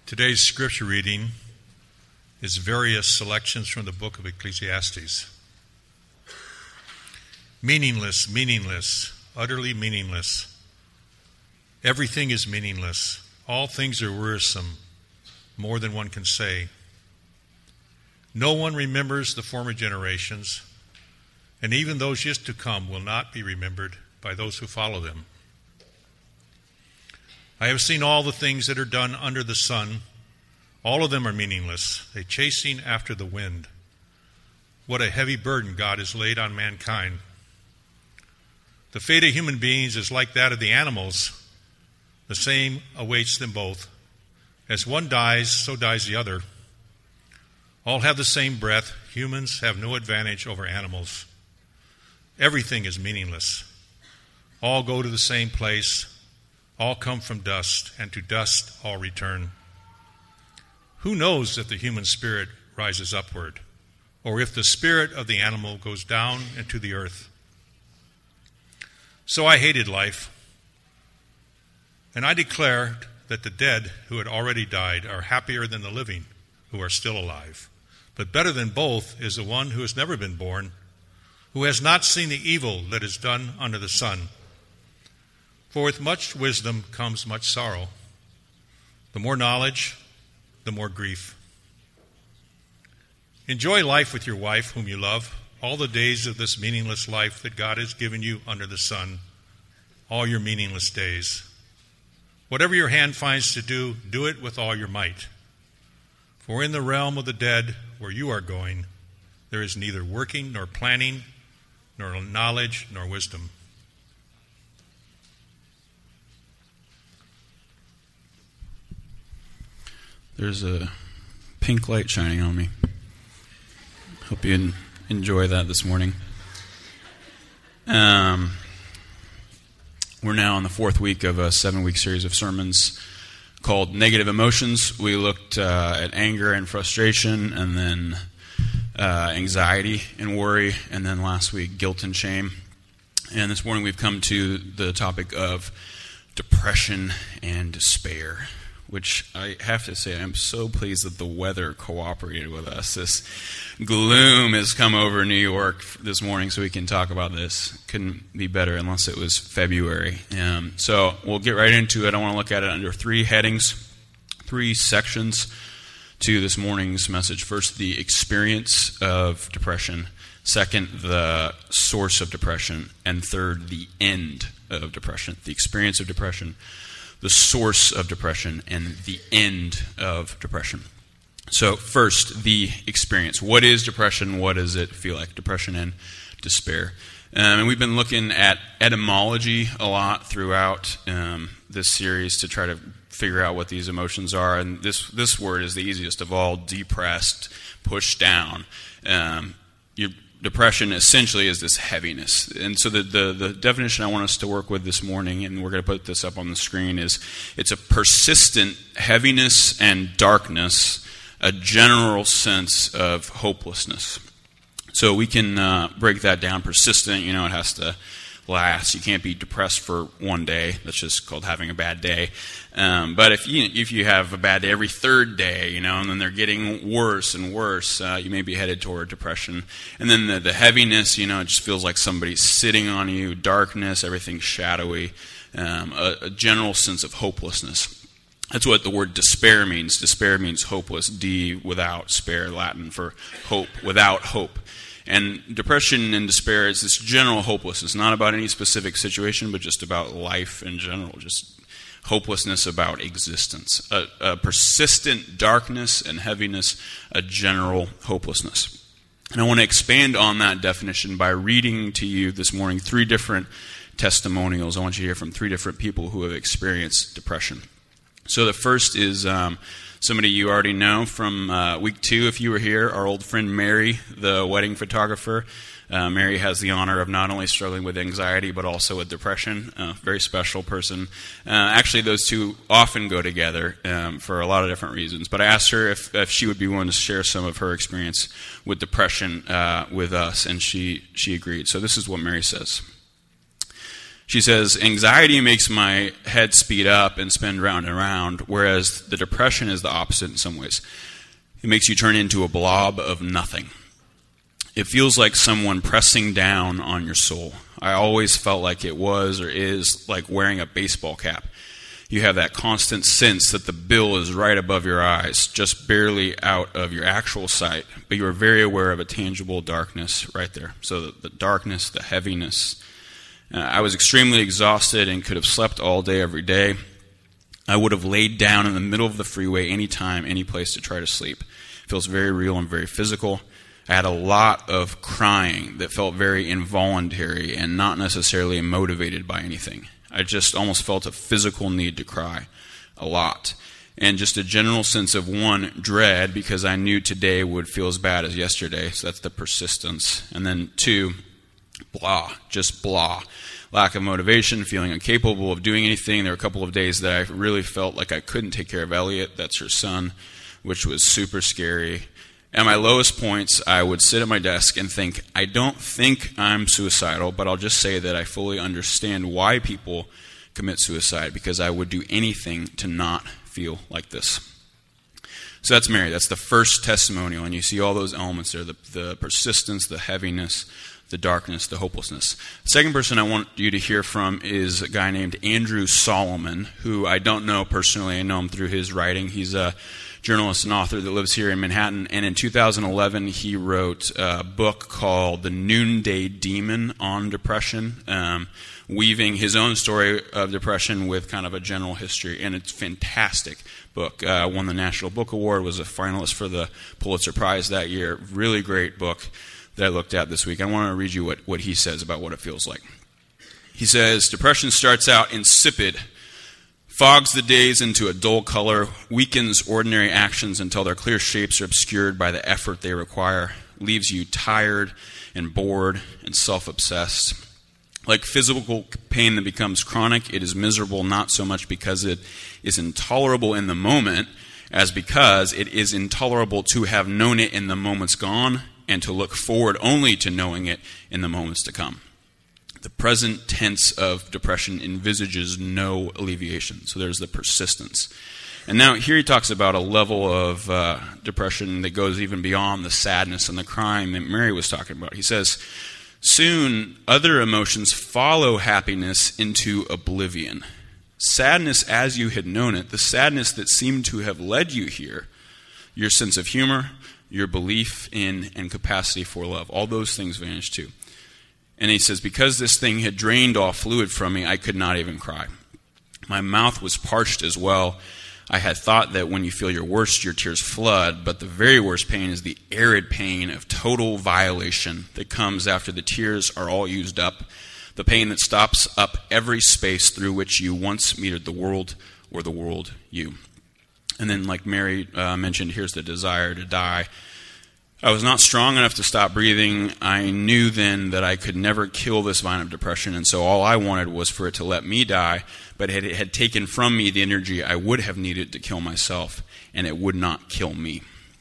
Today's scripture reading is various selections from the book of Ecclesiastes. Meaningless, meaningless, utterly meaningless. Everything is meaningless. All things are wearisome, more than one can say. No one remembers the former generations, and even those yet to come will not be remembered by those who follow them. I have seen all the things that are done under the sun. All of them are meaningless. They chasing after the wind. What a heavy burden God has laid on mankind. The fate of human beings is like that of the animals. The same awaits them both. As one dies, so dies the other. All have the same breath. Humans have no advantage over animals. Everything is meaningless. All go to the same place. All come from dust, and to dust all return. Who knows if the human spirit rises upward, or if the spirit of the animal goes down into the earth? So I hated life, and I declared that the dead who had already died are happier than the living who are still alive. But better than both is the one who has never been born, who has not seen the evil that is done under the sun. For with much wisdom comes much sorrow. The more knowledge, the more grief. Enjoy life with your wife, whom you love, all the days of this meaningless life that God has given you under the sun, all your meaningless days. Whatever your hand finds to do, do it with all your might. For in the realm of the dead, where you are going, there is neither working nor planning, nor knowledge nor wisdom. There's a pink light shining on me. Hope you enjoy that this morning. We're now in the fourth week of a 7-week series of sermons called Negative Emotions. We looked at anger and frustration, and then anxiety and worry, and then last week guilt and shame. And this morning we've come to the topic of depression and despair, which I have to say I'm so pleased that the weather cooperated with us. This gloom has come over New York this morning so we can talk about this. Couldn't be better unless it was February. So we'll get right into it. I want to look at it under 3 headings, 3 sections to this morning's message. First, the experience of depression. Second, the source of depression. And third, the end of depression. The experience of depression, the source of depression, and the end of depression. So first, the experience. What is depression? What does it feel like? Depression and despair. And we've been looking at etymology a lot throughout this series to try to figure out what these emotions are. And this word is the easiest of all: depressed, pushed down. Your depression essentially is this heaviness. And so the definition I want us to work with this morning, and we're going to put this up on the screen, is it's a persistent heaviness and darkness, a general sense of hopelessness. So we can break that down. Persistent, it has to last. You can't be depressed for one day. That's just called having a bad day. But if you have a bad day every third day, and then they're getting worse and worse, you may be headed toward depression. And then the heaviness, it just feels like somebody's sitting on you. Darkness, everything's shadowy. A general sense of hopelessness. That's what the word despair means. Despair means hopeless. D, without, spare, Latin for hope, without hope. And depression and despair is this general hopelessness, not about any specific situation, but just about life in general, just hopelessness about existence. A persistent darkness and heaviness, a general hopelessness. And I want to expand on that definition by reading to you this morning 3 different testimonials. I want you to hear from 3 different people who have experienced depression. So the first is somebody you already know from week 2, if you were here, our old friend Mary, the wedding photographer. Mary has the honor of not only struggling with anxiety, but also with depression. Very special person. Actually, those two often go together for a lot of different reasons. But I asked her if she would be willing to share some of her experience with depression with us, and she agreed. So this is what Mary says. She says, anxiety makes my head speed up and spin round and round, whereas the depression is the opposite in some ways. It makes you turn into a blob of nothing. It feels like someone pressing down on your soul. I always felt like it was or is like wearing a baseball cap. You have that constant sense that the bill is right above your eyes, just barely out of your actual sight, but you are very aware of a tangible darkness right there. So the darkness, the heaviness. I was extremely exhausted and could have slept all day, every day. I would have laid down in the middle of the freeway anytime, any place to try to sleep. It feels very real and very physical. I had a lot of crying that felt very involuntary and not necessarily motivated by anything. I just almost felt a physical need to cry a lot. And just a general sense of, one, dread, because I knew today would feel as bad as yesterday, so that's the persistence. And then two, blah, just blah. Lack of motivation, feeling incapable of doing anything. There were a couple of days that I really felt like I couldn't take care of Elliot, that's her son, which was super scary. At my lowest points, I would sit at my desk and think, I don't think I'm suicidal, but I'll just say that I fully understand why people commit suicide, because I would do anything to not feel like this. So that's Mary. That's the first testimonial, and you see all those elements there, the persistence, the heaviness, the darkness, the hopelessness. The second person I want you to hear from is a guy named Andrew Solomon, who I don't know personally. I know him through his writing. He's a journalist and author that lives here in Manhattan, and in 2011 he wrote a book called The Noonday Demon on Depression, weaving his own story of depression with kind of a general history, and it's a fantastic book. Won the National Book Award, was a finalist for the Pulitzer Prize that year. Really great book that I looked at this week. I want to read you what he says about what it feels like. He says, depression starts out insipid, fogs the days into a dull color, weakens ordinary actions until their clear shapes are obscured by the effort they require, leaves you tired and bored and self-obsessed. Like physical pain that becomes chronic, it is miserable not so much because it is intolerable in the moment, as because it is intolerable to have known it in the moments gone and to look forward only to knowing it in the moments to come. The present tense of depression envisages no alleviation. So there's the persistence. And now here he talks about a level of depression that goes even beyond the sadness and the crying that Mary was talking about. He says, soon other emotions follow happiness into oblivion. Sadness as you had known it, the sadness that seemed to have led you here, your sense of humor, your belief in and capacity for love, all those things vanish too. And he says, because this thing had drained all fluid from me, I could not even cry. My mouth was parched as well. I had thought that when you feel your worst, your tears flood, but the very worst pain is the arid pain of total violation that comes after the tears are all used up, the pain that stops up every space through which you once metered the world or the world you. And then, like Mary mentioned, here's the desire to die. I was not strong enough to stop breathing. I knew then that I could never kill this vine of depression, and so all I wanted was for it to let me die, but it had taken from me the energy I would have needed to kill myself, and it would not kill me.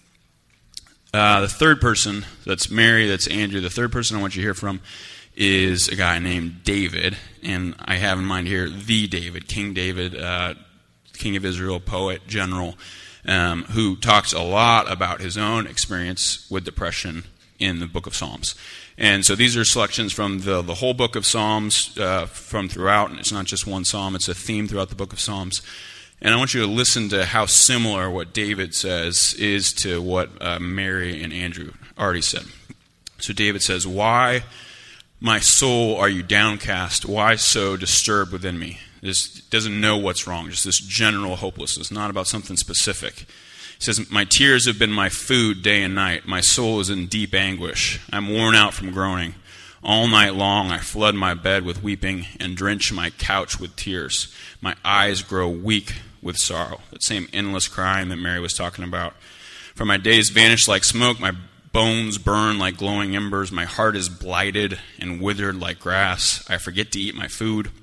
The third person, that's Mary, that's Andrew, the third person I want you to hear from is a guy named David, and I have in mind here the David, King David, King of Israel, poet, general, who talks a lot about his own experience with depression in the book of Psalms. And so these are selections from the whole book of Psalms from throughout, and it's not just one psalm, it's a theme throughout the book of Psalms. And I want you to listen to how similar what David says is to what Mary and Andrew already said. So David says, why, my soul, are you downcast? Why so disturbed within me? This doesn't know what's wrong, just this general hopelessness, not about something specific. He says, my tears have been my food day and night. My soul is in deep anguish. I'm worn out from groaning. All night long I flood my bed with weeping and drench my couch with tears. My eyes grow weak with sorrow. That same endless crying that Mary was talking about. For my days vanish like smoke. My bones burn like glowing embers. My heart is blighted and withered like grass. I forget to eat my food.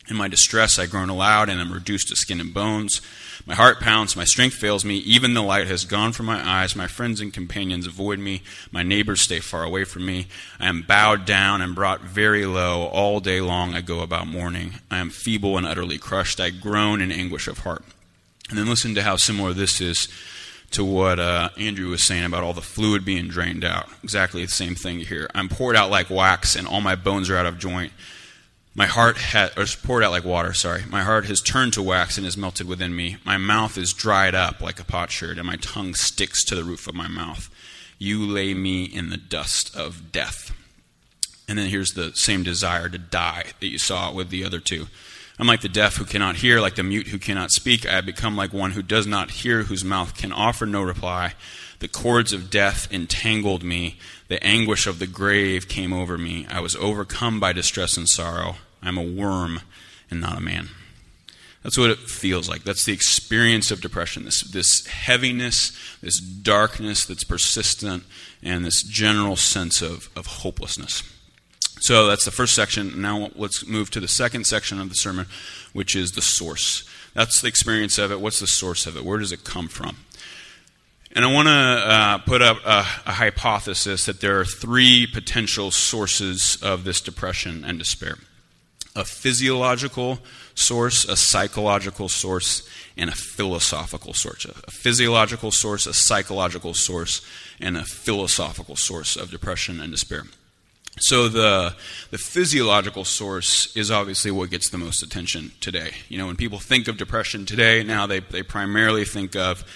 In my distress I groan aloud and am reduced to skin and bones. My heart pounds, my strength fails me, even the light has gone from my eyes. My friends and companions avoid me, my neighbors stay far away from me. I am bowed down and brought very low. All day long I go about mourning. I am feeble and utterly crushed. I groan in anguish of heart. And then listen to how similar this is to what Andrew was saying about all the fluid being drained out. Exactly the same thing here. I'm poured out like wax, and all my bones are out of joint. My heart has poured out like water, My heart has turned to wax and is melted within me. My mouth is dried up like a potsherd, and my tongue sticks to the roof of my mouth. You lay me in the dust of death. And then here's the same desire to die that you saw with the other two. I'm like the deaf who cannot hear, like the mute who cannot speak. I have become like one who does not hear, whose mouth can offer no reply. The cords of death entangled me. The anguish of the grave came over me. I was overcome by distress and sorrow. I'm a worm and not a man. That's what it feels like. That's the experience of depression, this heaviness, this darkness that's persistent, and this general sense of hopelessness. So that's the first section. Now let's move to the second section of the sermon, which is the source. That's the experience of it. What's the source of it? Where does it come from? And I want to put up a hypothesis that there are three potential sources of this depression and despair. A physiological source, a psychological source, and a philosophical source. A physiological source, a psychological source, and a philosophical source of depression and despair. So the physiological source is obviously what gets the most attention today. You know, when people think of depression today, now they primarily think of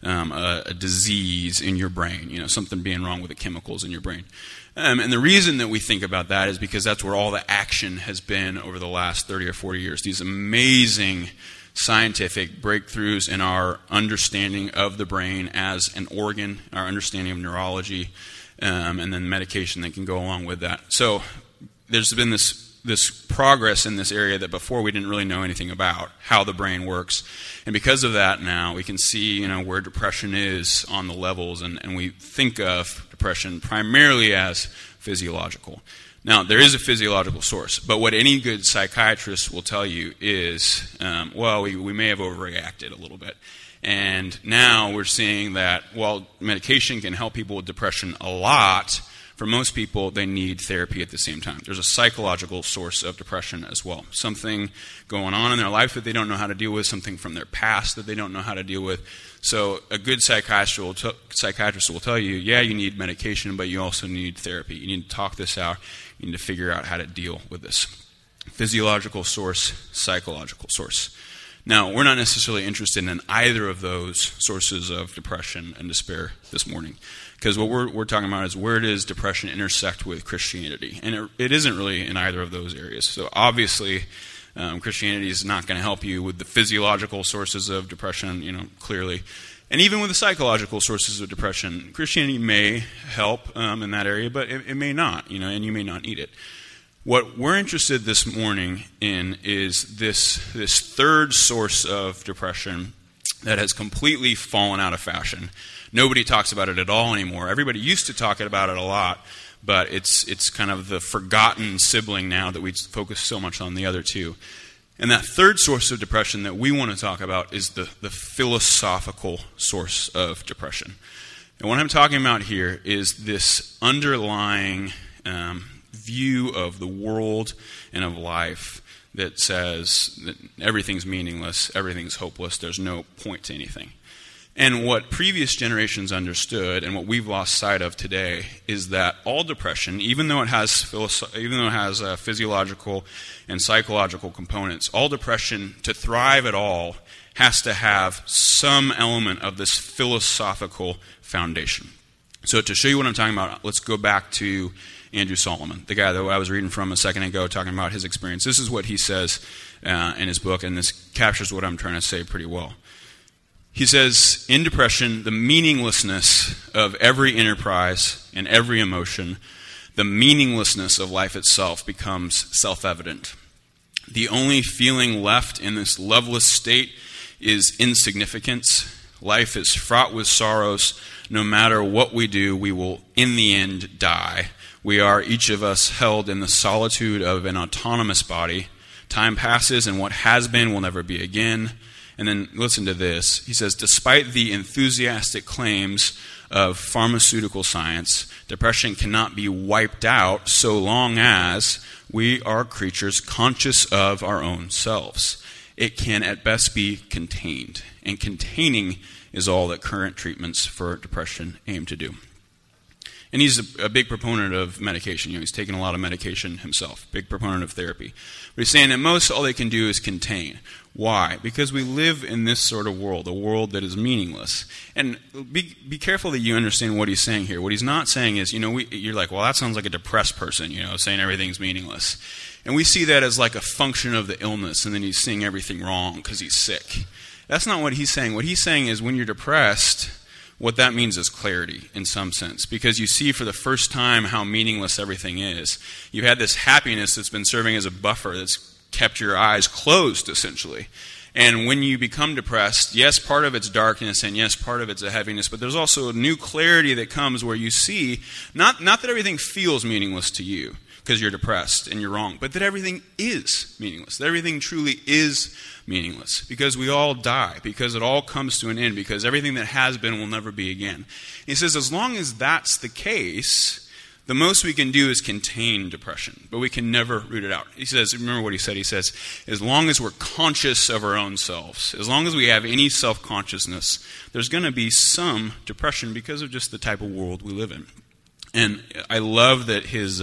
a disease in your brain, you know, something being wrong with the chemicals in your brain. And the reason that we think about that is because that's where all the action has been over the last 30 or 40 years. These amazing scientific breakthroughs in our understanding of the brain as an organ, our understanding of neurology, and then medication that can go along with that. So there's been this progress in this area that before we didn't really know anything about, how the brain works. And because of that now, we can see, you know, where depression is on the levels, and we think of depression primarily as physiological. Now, there is a physiological source, but what any good psychiatrist will tell you is, we may have overreacted a little bit. And now we're seeing that while medication can help people with depression a lot, for most people, they need therapy at the same time. There's a psychological source of depression as well. Something going on in their life that they don't know how to deal with, something from their past that they don't know how to deal with. So a good psychiatrist will tell you, yeah, you need medication, but you also need therapy. You need to talk this out. You need to figure out how to deal with this. Physiological source, psychological source. Now, we're not necessarily interested in either of those sources of depression and despair this morning, because what we're talking about is where does depression intersect with Christianity, and it isn't really in either of those areas. So obviously, Christianity is not going to help you with the physiological sources of depression, you know, clearly, and even with the psychological sources of depression, Christianity may help in that area, but it may not, you know, and you may not need it. What we're interested this morning in is this third source of depression that has completely fallen out of fashion. Nobody talks about it at all anymore. Everybody used to talk about it a lot, but it's kind of the forgotten sibling now that we focus so much on the other two. And that third source of depression that we want to talk about is the philosophical source of depression. And what I'm talking about here is this underlying view of the world and of life that says that everything's meaningless, everything's hopeless, there's no point to anything. And what previous generations understood and what we've lost sight of today is that all depression, even though it has physiological and psychological components, all depression, to thrive at all, has to have some element of this philosophical foundation. So to show you what I'm talking about, let's go back to Andrew Solomon, the guy that I was reading from a second ago, talking about his experience. This is what he says in his book, and this captures what I'm trying to say pretty well. He says, in depression, the meaninglessness of every enterprise and every emotion, the meaninglessness of life itself becomes self-evident. The only feeling left in this loveless state is insignificance. Life is fraught with sorrows. No matter what we do, we will in the end die. We are, each of us, held in the solitude of an autonomous body, Time passes, and what has been will never be again. And then listen to this. He says, despite the enthusiastic claims of pharmaceutical science, depression cannot be wiped out so long as we are creatures conscious of our own selves. It can at best be contained, and containing is all that current treatments for depression aim to do. And he's a big proponent of medication. He's taken a lot of medication himself, big proponent of therapy. But he's saying that most all they can do is contain. Why? Because we live in this sort of world, a world that is meaningless. And be careful that you understand what he's saying here. What he's not saying is, you're like, well, that sounds like a depressed person, saying everything's meaningless. And we see that as like a function of the illness, and then he's seeing everything wrong because he's sick. That's not what he's saying. What he's saying is when you're depressed, what that means is clarity in some sense, because you see for the first time how meaningless everything is. You've had this happiness that's been serving as a buffer that's kept your eyes closed, essentially. And when you become depressed, yes, part of it's darkness, and yes, part of it's a heaviness, but there's also a new clarity that comes where you see, not that everything feels meaningless to you, because you're depressed and you're wrong, but that everything is meaningless, that everything truly is meaningless, because we all die, because it all comes to an end, because everything that has been will never be again. He says as long as that's the case, the most we can do is contain depression, but we can never root it out. He says, remember what he said, he says, as long as we're conscious of our own selves, as long as we have any self-consciousness, there's going to be some depression because of just the type of world we live in. And I love that his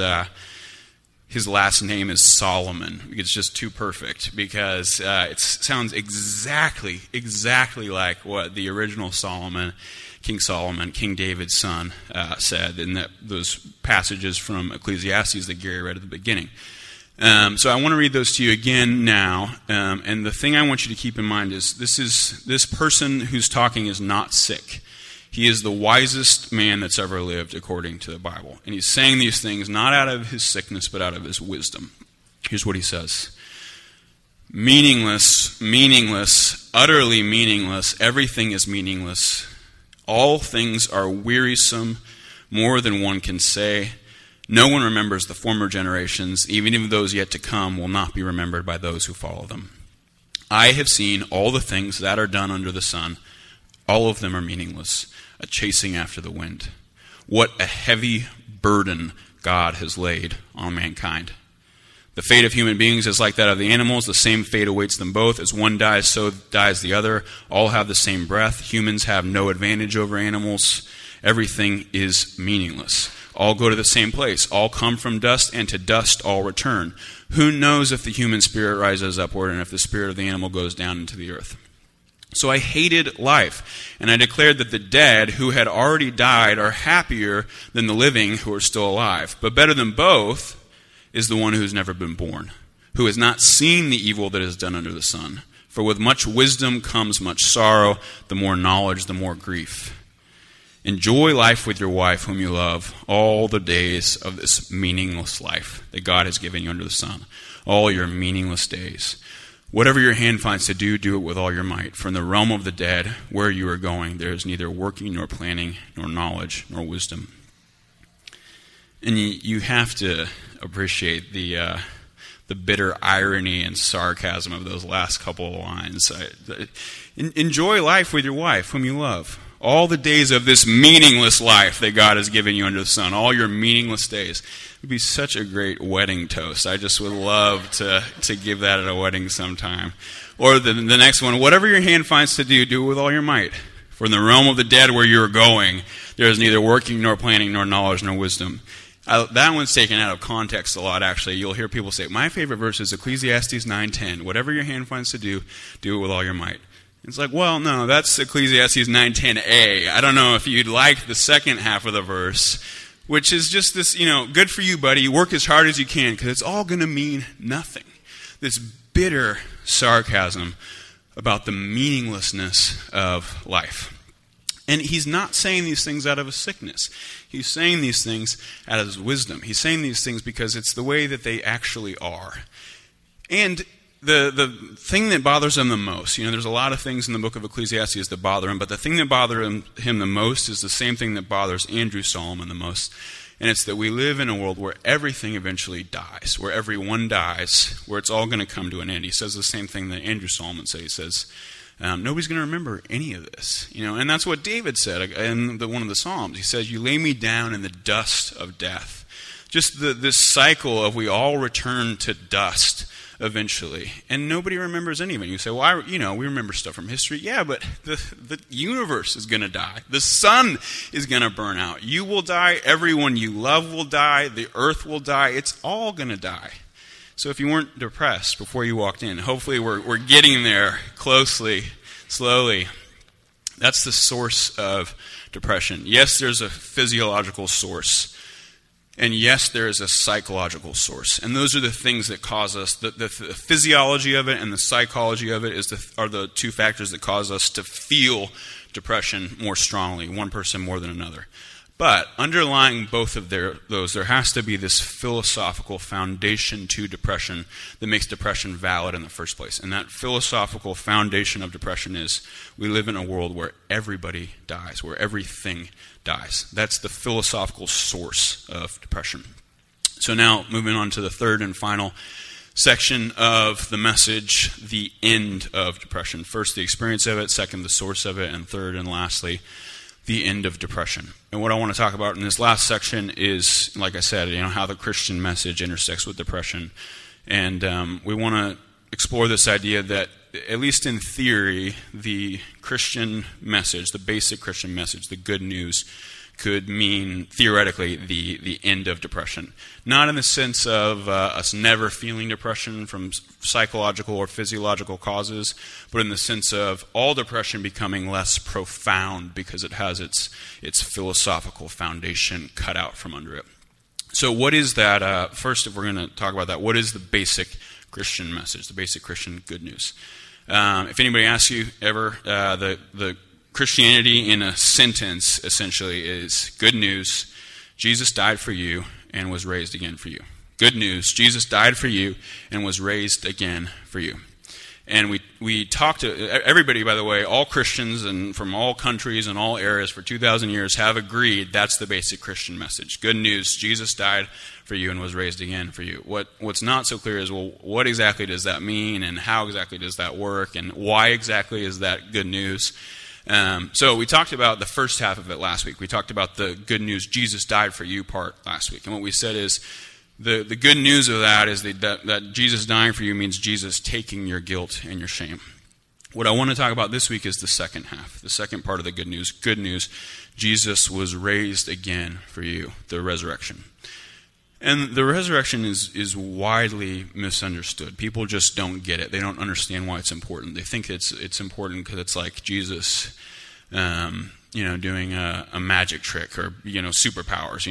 last name is Solomon. It's just too perfect because it sounds exactly like what the original Solomon, King David's son, said in those passages from Ecclesiastes that Gary read at the beginning. So I want to read those to you again now. And the thing I want you to keep in mind is this person who's talking is not sick. He is the wisest man that's ever lived, according to the Bible. And he's saying these things not out of his sickness, but out of his wisdom. Here's what he says. Meaningless, utterly meaningless, everything is meaningless. All things are wearisome, more than one can say. No one remembers the former generations, even those yet to come will not be remembered by those who follow them. I have seen all the things that are done under the sun. All of them are meaningless, a chasing after the wind. What a heavy burden God has laid on mankind. The fate of human beings is like that of the animals. The same fate awaits them both. As one dies, so dies the other. All have the same breath. Humans have no advantage over animals. Everything is meaningless. All go to the same place. All come from dust, and to dust all return. Who knows if the human spirit rises upward and if the spirit of the animal goes down into the earth? So I hated life, and I declared that the dead who had already died are happier than the living who are still alive. But better than both is the one who has never been born, who has not seen the evil that is done under the sun. For with much wisdom comes much sorrow, the more knowledge, the more grief. Enjoy life with your wife whom you love, all the days of this meaningless life that God has given you under the sun, all your meaningless days. Whatever your hand finds to do, do it with all your might. For in the realm of the dead, where you are going, there is neither working, nor planning, nor knowledge, nor wisdom. And you have to appreciate the bitter irony and sarcasm of those last couple of lines. Enjoy life with your wife, whom you love. All the days of this meaningless life that God has given you under the sun, all your meaningless days. It would be such a great wedding toast. I just would love to give that at a wedding sometime. Or the next one, whatever your hand finds to do, do it with all your might. For in the realm of the dead where you are going, there is neither working, nor planning, nor knowledge, nor wisdom. That one's taken out of context a lot, actually. You'll hear people say, my favorite verse is Ecclesiastes 9:10. Whatever your hand finds to do, do it with all your might. It's like, well, no, that's Ecclesiastes 9:10a. I don't know if you'd like the second half of the verse, which is just this, good for you, buddy. You work as hard as you can because it's all going to mean nothing. This bitter sarcasm about the meaninglessness of life. And he's not saying these things out of a sickness. He's saying these things out of his wisdom. He's saying these things because it's the way that they actually are. And the thing that bothers him the most, there's a lot of things in the book of Ecclesiastes that bother him, but the thing that bothers him the most is the same thing that bothers Andrew Solomon the most. And it's that we live in a world where everything eventually dies, where everyone dies, where it's all going to come to an end. He says the same thing that Andrew Solomon said. He says, nobody's going to remember any of this. And that's what David said in one of the Psalms. He says, you lay me down in the dust of death. Just this cycle of we all return to dust eventually. And nobody remembers any of it. You say, well, we remember stuff from history. Yeah, but the universe is going to die. The sun is going to burn out. You will die. Everyone you love will die. The earth will die. It's all going to die. So if you weren't depressed before you walked in, hopefully we're getting there slowly. That's the source of depression. Yes, there's a physiological source. And yes, there is a psychological source. And those are the things that cause us, the physiology of it and the psychology of it are the two factors that cause us to feel depression more strongly, one person more than another. But underlying both of those, there has to be this philosophical foundation to depression that makes depression valid in the first place. And that philosophical foundation of depression is we live in a world where everybody dies, where everything dies. That's the philosophical source of depression. So now, moving on to the third and final section of the message, the end of depression. First, the experience of it. Second, the source of it. And third and lastly, the end of depression. And what I want to talk about in this last section is, like I said, how the Christian message intersects with depression. And we want to explore this idea that, at least in theory, the Christian message, the basic Christian message, the good news, could mean, theoretically, the end of depression. Not in the sense of us never feeling depression from psychological or physiological causes, but in the sense of all depression becoming less profound because it has its philosophical foundation cut out from under it. So what is that? First, if we're going to talk about that, what is the basic Christian message, the basic Christian good news? If anybody asks you ever, the Christianity in a sentence essentially is good news, Jesus died for you and was raised again for you. Good news, Jesus died for you and was raised again for you. And we talked to everybody, by the way, all Christians and from all countries and all eras for 2,000 years have agreed that's the basic Christian message. Good news, Jesus died for you and was raised again for you. What's not so clear is, well, what exactly does that mean and how exactly does that work and why exactly is that good news? So we talked about the first half of it last week. We talked about the good news, Jesus died for you part last week. And what we said is the good news of that is that Jesus dying for you means Jesus taking your guilt and your shame. What I want to talk about this week is the second half, the second part of the good news. Good news, Jesus was raised again for you, the resurrection. And the resurrection is widely misunderstood. People just don't get it. They don't understand why it's important. They think it's important because it's like Jesus, doing a magic trick or superpowers.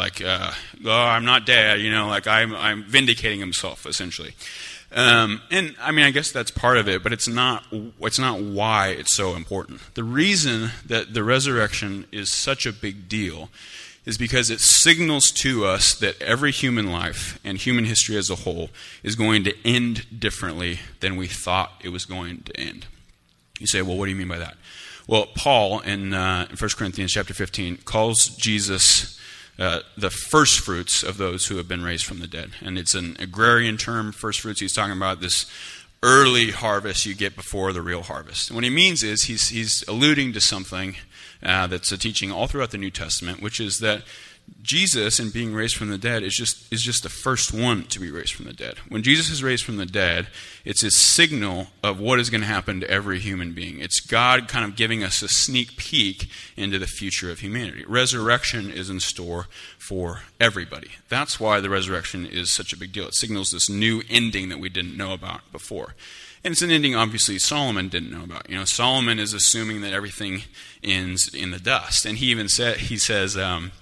I'm not dead. I'm vindicating himself essentially. And I mean, I guess that's part of it, but it's not why it's so important. The reason that the resurrection is such a big deal is because it signals to us that every human life and human history as a whole is going to end differently than we thought it was going to end. You say, well, what do you mean by that? Well, Paul in 1 Corinthians chapter 15 calls Jesus the first fruits of those who have been raised from the dead. And it's an agrarian term, first fruits. He's talking about this early harvest you get before the real harvest. And what he means is he's alluding to something that's a teaching all throughout the New Testament, which is that Jesus, in being raised from the dead, is just the first one to be raised from the dead. When Jesus is raised from the dead, it's a signal of what is going to happen to every human being. It's God kind of giving us a sneak peek into the future of humanity. Resurrection is in store for everybody. That's why the resurrection is such a big deal. It signals this new ending that we didn't know about before. And it's an ending, obviously, Solomon didn't know about. Solomon is assuming that everything ends in the dust. And he says,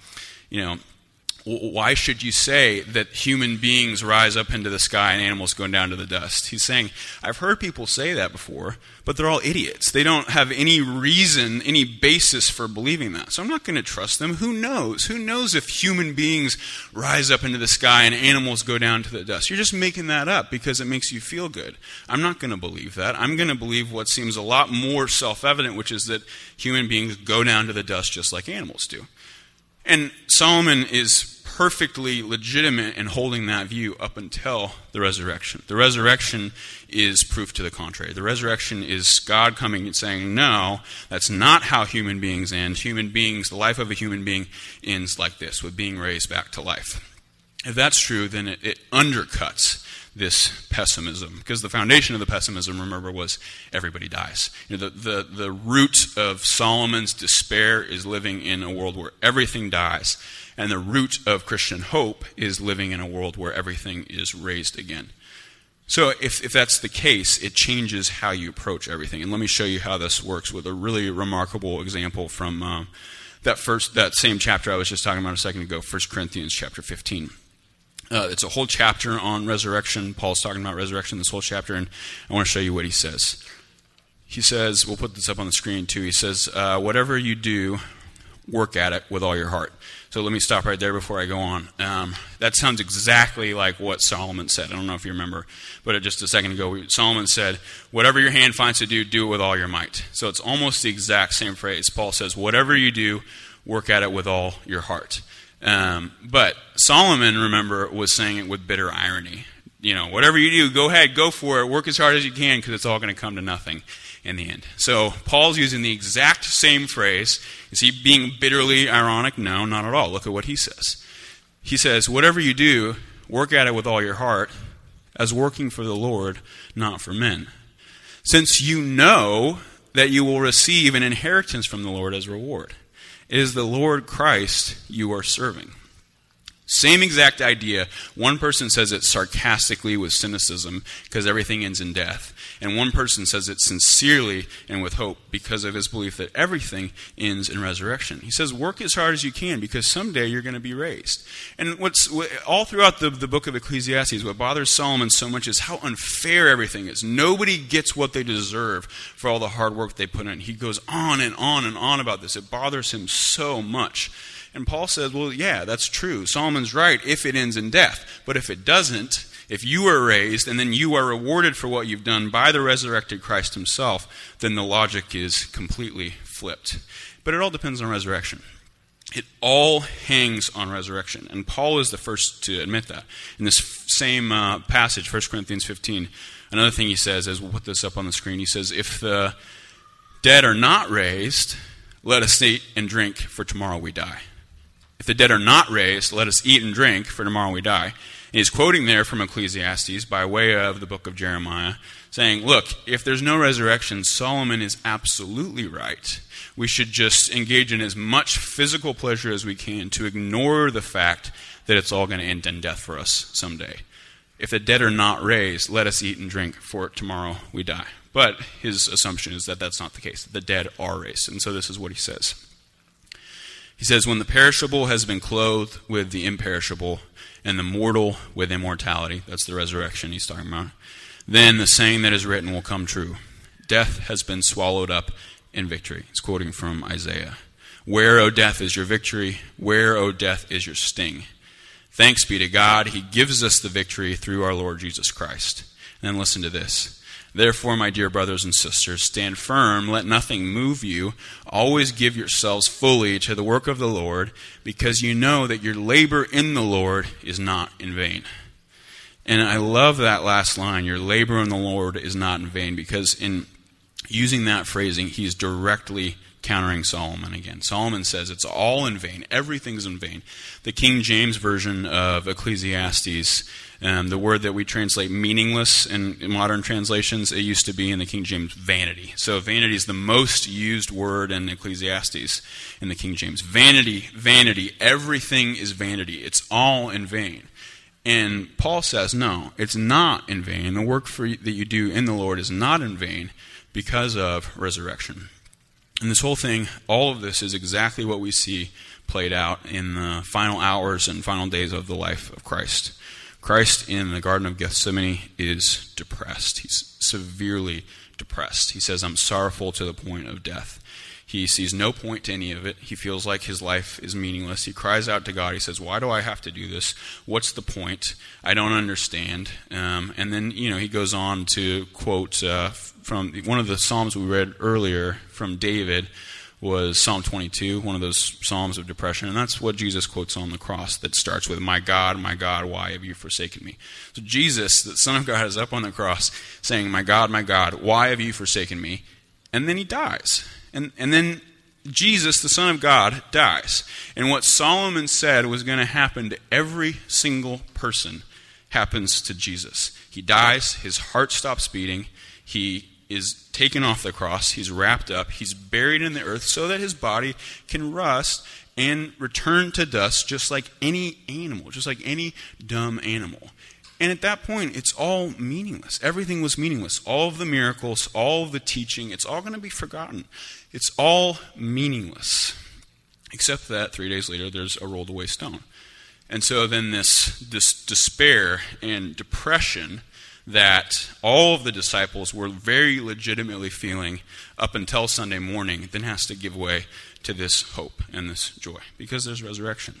why should you say that human beings rise up into the sky and animals go down to the dust? He's saying, I've heard people say that before, but they're all idiots. They don't have any reason, any basis for believing that. So I'm not going to trust them. Who knows? Who knows if human beings rise up into the sky and animals go down to the dust? You're just making that up because it makes you feel good. I'm not going to believe that. I'm going to believe what seems a lot more self-evident, which is that human beings go down to the dust just like animals do. And Solomon is perfectly legitimate in holding that view up until the resurrection. The resurrection is proof to the contrary. The resurrection is God coming and saying, no, that's not how human beings end. The life of a human being ends like this, with being raised back to life. If that's true, then it undercuts this pessimism, because the foundation of the pessimism, remember, was everybody dies. The root of Solomon's despair is living in a world where everything dies, and the root of Christian hope is living in a world where everything is raised again. So if that's the case, it changes how you approach everything. And let me show you how this works with a really remarkable example from that same chapter I was just talking about a second ago, 1 Corinthians chapter 15. It's a whole chapter on resurrection. Paul's talking about resurrection, this whole chapter, and I want to show you what he says. He says, we'll put this up on the screen too, he says, whatever you do, work at it with all your heart. So let me stop right there before I go on. That sounds exactly like what Solomon said. I don't know if you remember, but just a second ago, Solomon said, whatever your hand finds to do it with all your might. So it's almost the exact same phrase. Paul says, whatever you do, work at it with all your heart. But Solomon, remember, was saying it with bitter irony. Whatever you do, go ahead, go for it, work as hard as you can, because it's all going to come to nothing in the end. So Paul's using the exact same phrase. Is he being bitterly ironic? No, not at all. Look at what he says. He says, whatever you do, work at it with all your heart, as working for the Lord, not for men. Since you know that you will receive an inheritance from the Lord as reward. It is the Lord Christ you are serving. Same exact idea. One person says it sarcastically with cynicism because everything ends in death. And one person says it sincerely and with hope because of his belief that everything ends in resurrection. He says, work as hard as you can because someday you're going to be raised. And all throughout the book of Ecclesiastes, what bothers Solomon so much is how unfair everything is. Nobody gets what they deserve for all the hard work they put in. He goes on and on and on about this. It bothers him so much. And Paul says, well, yeah, that's true. Solomon's right if it ends in death. But if it doesn't, if you are raised and then you are rewarded for what you've done by the resurrected Christ himself, then the logic is completely flipped. But it all depends on resurrection. It all hangs on resurrection. And Paul is the first to admit that. In this same passage, 1 Corinthians 15, another thing he says, as we'll put this up on the screen, he says, if the dead are not raised, let us eat and drink, for tomorrow we die. If the dead are not raised, let us eat and drink, for tomorrow we die. And he's quoting there from Ecclesiastes by way of the book of Jeremiah, saying, look, if there's no resurrection, Solomon is absolutely right. We should just engage in as much physical pleasure as we can to ignore the fact that it's all going to end in death for us someday. If the dead are not raised, let us eat and drink, for tomorrow we die. But his assumption is that that's not the case. The dead are raised. And so this is what he says. He says, when the perishable has been clothed with the imperishable, and the mortal with immortality, that's the resurrection he's talking about, then the saying that is written will come true. Death has been swallowed up in victory. He's quoting from Isaiah. Where, O death, is your victory? Where, O death, is your sting? Thanks be to God, he gives us the victory through our Lord Jesus Christ. And then listen to this. Therefore, my dear brothers and sisters, stand firm, let nothing move you. Always give yourselves fully to the work of the Lord, because you know that your labor in the Lord is not in vain. And I love that last line, your labor in the Lord is not in vain, because in using that phrasing, he's directly countering Solomon again. Solomon says it's all in vain. Everything's in vain. The King James Version of Ecclesiastes, the word that we translate meaningless in modern translations, it used to be in the King James vanity. So vanity is the most used word in Ecclesiastes in the King James. Vanity, vanity, everything is vanity. It's all in vain. And Paul says, no, it's not in vain. The work that you do in the Lord is not in vain because of resurrection. And this whole thing, all of this is exactly what we see played out in the final hours and final days of the life of Christ. Christ in the Garden of Gethsemane is depressed. He's severely depressed. He says, I'm sorrowful to the point of death. He sees no point to any of it. He feels like his life is meaningless. He cries out to God. He says, why do I have to do this? What's the point? I don't understand. And then, he goes on to quote from one of the Psalms we read earlier from David, was Psalm 22, one of those psalms of depression, and that's what Jesus quotes on the cross that starts with, my God, why have you forsaken me?" So Jesus, the Son of God, is up on the cross saying, my God, why have you forsaken me?" And then he dies. And then Jesus, the Son of God, dies. And what Solomon said was going to happen to every single person happens to Jesus. He dies, his heart stops beating, he is taken off the cross, he's wrapped up, he's buried in the earth so that his body can rust and return to dust just like any animal, just like any dumb animal. And at that point, it's all meaningless. Everything was meaningless. All of the miracles, all of the teaching, it's all going to be forgotten. It's all meaningless. Except that 3 days later, there's a rolled away stone. And so then this despair and depression that all of the disciples were very legitimately feeling up until Sunday morning then has to give way to this hope and this joy because there's resurrection.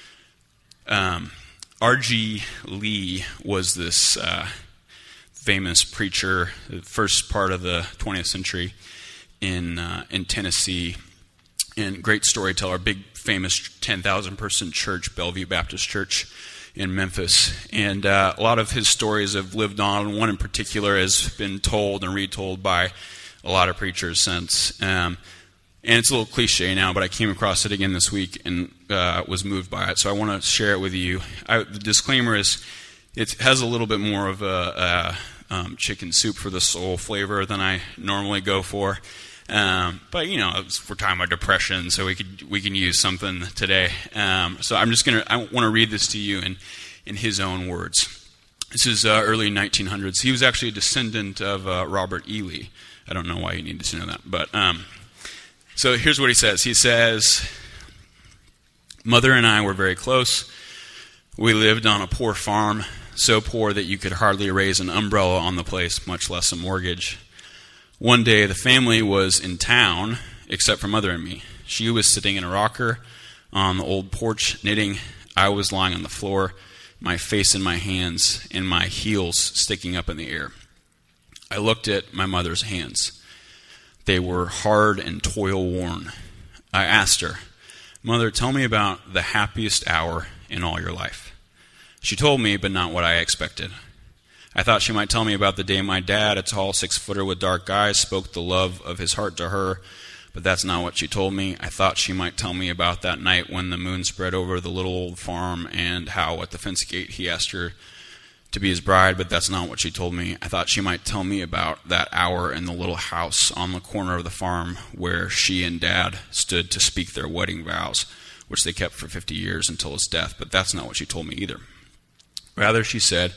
R.G. Lee was this famous preacher, the first part of the 20th century in Tennessee, and great storyteller, big famous 10,000 person church, Bellevue Baptist Church in Memphis. And a lot of his stories have lived on. One in particular has been told and retold by a lot of preachers since. And it's a little cliche now, but I came across it again this week and was moved by it. So I want to share it with you. The disclaimer is it has a little bit more of a chicken soup for the soul flavor than I normally go for. But you know, we're talking about depression, so we can use something today. So I want to read this to you in his own words. This is early 1900s. He was actually a descendant of Robert E. Lee. I don't know why you needed to know that, but so here's what he says. He says, "Mother and I were very close. We lived on a poor farm, so poor that you could hardly raise an umbrella on the place, much less a mortgage. One day, the family was in town, except for Mother and me. She was sitting in a rocker on the old porch, knitting. I was lying on the floor, my face in my hands, and my heels sticking up in the air. I looked at my mother's hands. They were hard and toil-worn. I asked her, 'Mother, tell me about the happiest hour in all your life.' She told me, but not what I expected. I thought she might tell me about the day my dad, a tall 6-footer with dark eyes, spoke the love of his heart to her, but that's not what she told me. I thought she might tell me about that night when the moon spread over the little old farm and how at the fence gate he asked her to be his bride, but that's not what she told me. I thought she might tell me about that hour in the little house on the corner of the farm where she and Dad stood to speak their wedding vows, which they kept for 50 years until his death, but that's not what she told me either. Rather, she said,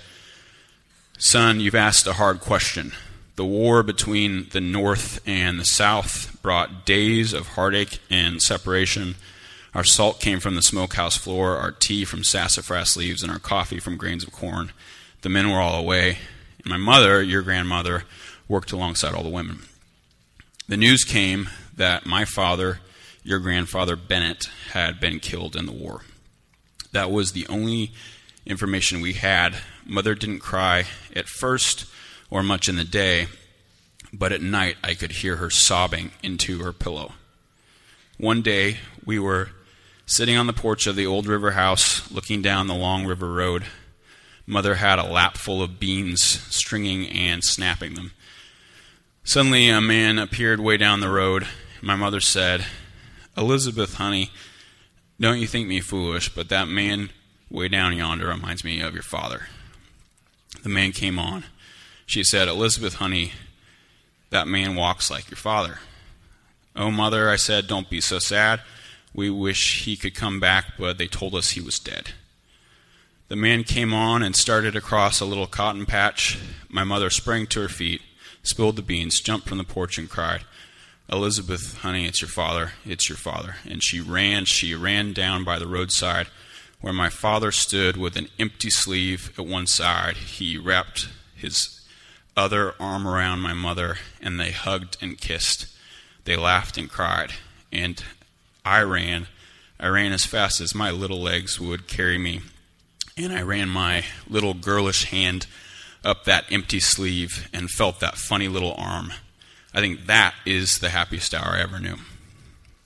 'Son, you've asked a hard question. The war between the North and the South brought days of heartache and separation. Our salt came from the smokehouse floor, our tea from sassafras leaves, and our coffee from grains of corn. The men were all away, and my mother, your grandmother, worked alongside all the women. The news came that my father, your grandfather Bennett, had been killed in the war. That was the only information we had. Mother didn't cry at first or much in the day, but at night I could hear her sobbing into her pillow. One day we were sitting on the porch of the old river house looking down the long river road. Mother had a lap full of beans, stringing and snapping them. Suddenly a man appeared way down the road. My mother said, 'Elizabeth, honey, don't you think me foolish, but that man way down yonder reminds me of your father.' The man came on. She said, 'Elizabeth, honey, that man walks like your father.' 'Oh, Mother,' I said, 'don't be so sad. We wish he could come back, but they told us he was dead.' The man came on and started across a little cotton patch. My mother sprang to her feet, spilled the beans, jumped from the porch and cried, 'Elizabeth, honey, it's your father, it's your father.' And she ran down by the roadside where my father stood with an empty sleeve at one side. He wrapped his other arm around my mother, and they hugged and kissed. They laughed and cried, and I ran as fast as my little legs would carry me, and I ran my little girlish hand up that empty sleeve and felt that funny little arm. I think that is the happiest hour I ever knew."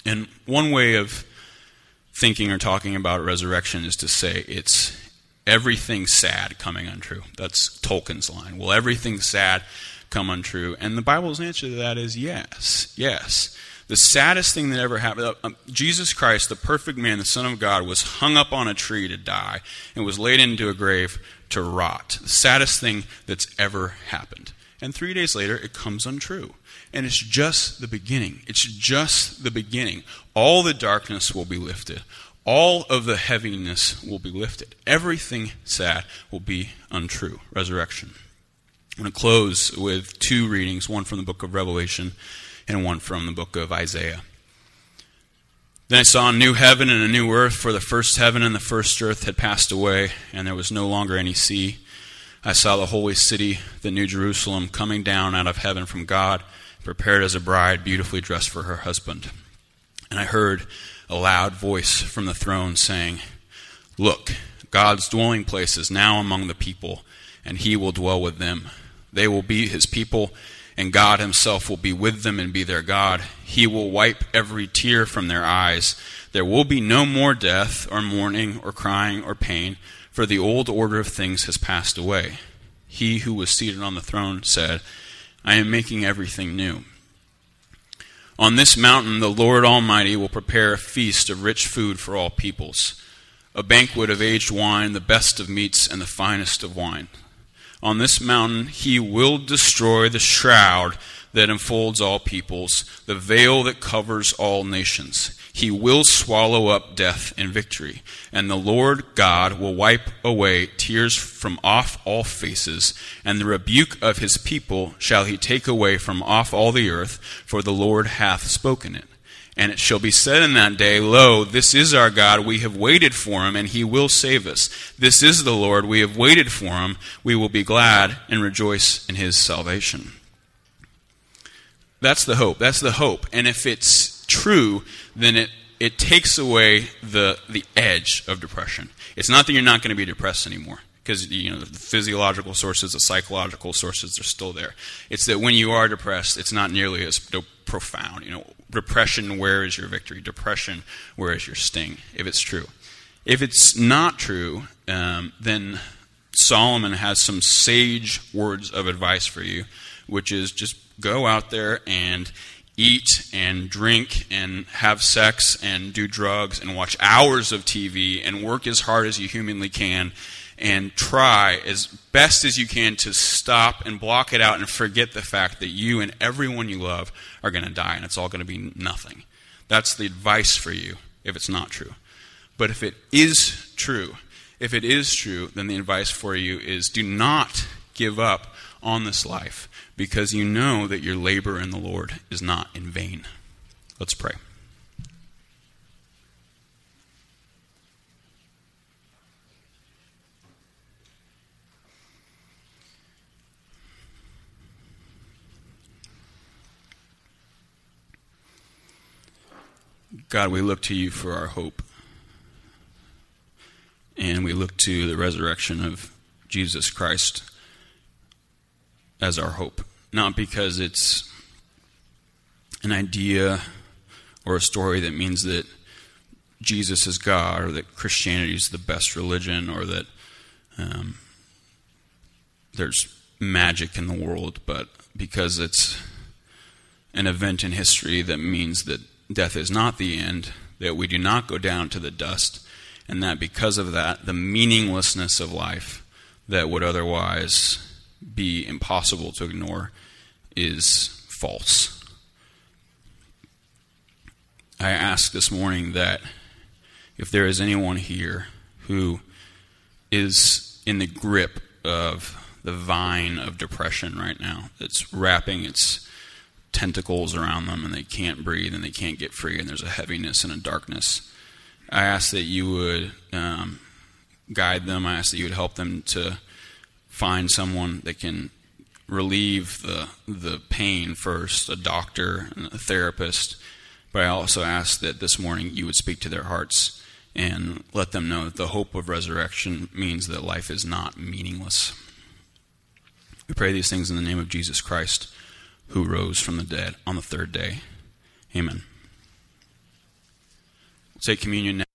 And one way of thinking or talking about resurrection is to say it's everything sad coming untrue. That's Tolkien's line. Will everything sad come untrue? And the Bible's answer to that is yes. Yes. The saddest thing that ever happened, Jesus Christ, the perfect man, the Son of God, was hung up on a tree to die and was laid into a grave to rot. The saddest thing that's ever happened. And 3 days later, it comes untrue. And it's just the beginning. It's just the beginning. All the darkness will be lifted. All of the heaviness will be lifted. Everything sad will be untrue. Resurrection. I'm going to close with 2 readings, one from the book of Revelation and one from the book of Isaiah. Then I saw a new heaven and a new earth, for the first heaven and the first earth had passed away, and there was no longer any sea. I saw the holy city, the New Jerusalem, coming down out of heaven from God, prepared as a bride, beautifully dressed for her husband. And I heard a loud voice from the throne saying, "Look, God's dwelling place is now among the people, and he will dwell with them. They will be his people, and God himself will be with them and be their God. He will wipe every tear from their eyes. There will be no more death or mourning or crying or pain, for the old order of things has passed away." He who was seated on the throne said, "I am making everything new. On this mountain the Lord Almighty will prepare a feast of rich food for all peoples, a banquet of aged wine, the best of meats, and the finest of wine. On this mountain he will destroy the shroud that enfolds all peoples, the veil that covers all nations. He will swallow up death in victory, and the Lord God will wipe away tears from off all faces, and the rebuke of his people shall he take away from off all the earth, for the Lord hath spoken it. And it shall be said in that day, Lo, this is our God, we have waited for him, and he will save us. This is the Lord, we have waited for him, we will be glad and rejoice in his salvation." That's the hope. That's the hope. And if it's true, then it takes away the edge of depression. It's not that you're not going to be depressed anymore, because the physiological sources, the psychological sources are still there. It's that when you are depressed, it's not nearly as profound. Depression, where is your victory? Depression, where is your sting? If it's true. If it's not true, then Solomon has some sage words of advice for you, which is just go out there and eat and drink and have sex and do drugs and watch hours of TV and work as hard as you humanly can and try as best as you can to stop and block it out and forget the fact that you and everyone you love are going to die and it's all going to be nothing. That's the advice for you if it's not true. But if it is true, then the advice for you is do not give up on this life, because you know that your labor in the Lord is not in vain. Let's pray. God, we look to you for our hope. And we look to the resurrection of Jesus Christ as our hope. Not because it's an idea or a story that means that Jesus is God or that Christianity is the best religion or that there's magic in the world, but because it's an event in history that means that death is not the end, that we do not go down to the dust, and that because of that, the meaninglessness of life that would otherwise be impossible to ignore is false. I ask this morning that if there is anyone here who is in the grip of the vine of depression right now, that's wrapping its tentacles around them and they can't breathe and they can't get free and there's a heaviness and a darkness, I ask that you would guide them. I ask that you would help them to find someone that can relieve the pain first, a doctor, a therapist. But I also ask that this morning you would speak to their hearts and let them know that the hope of resurrection means that life is not meaningless. We pray these things in the name of Jesus Christ, who rose from the dead on the third day. Amen. take communion now.